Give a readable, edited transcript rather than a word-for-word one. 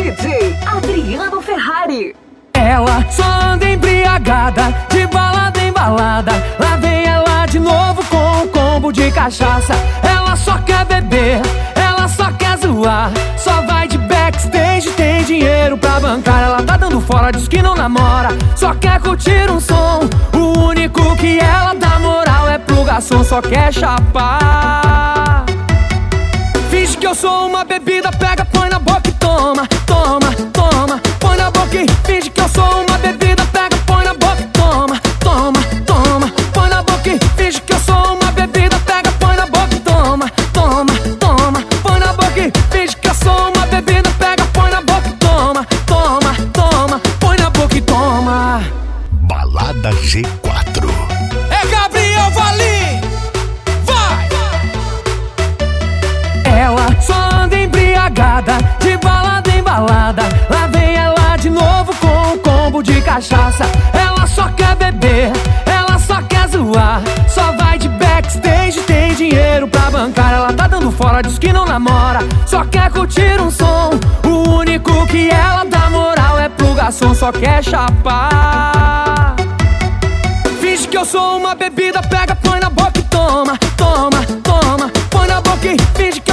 DJ Adriano Ferrari. Ela só anda embriagada, de balada em balada. Lá vem ela de novo com um combo de cachaça. Ela só quer beber, ela só quer zoar. Só vai de backstage, tem dinheiro pra bancar. Ela tá dando fora, diz que não namora, só quer curtir um som. O único que ela dá moral é pro garçom, só quer chapar. Finge que eu sou uma bebida, pega, põe na boca e toma, toma, toma. Põe na boca e finge que eu sou uma bebida, pega, põe na boca e toma, toma, toma. Põe na boca e finge que eu sou uma bebida, pega, põe na boca e toma, toma, toma. Põe na boca e finge que eu sou uma bebida, pega, põe na boca e toma, toma, toma. Põe na boca e toma. Balada G4. É Gabriel Valim, vai! Ela só anda embriagada, de balada em balada. Lá vem ela de novo com um combo de cachaça. Ela só quer beber, ela só quer zoar. Só vai de backstage, tem dinheiro pra bancar. Ela tá dando fora, diz que não namora, só quer curtir um som. O único que ela dá moral é pro garçom, só quer chapar. Finge que eu sou uma bebida, pega, põe na boca e toma, toma, toma. Põe na boca e finge que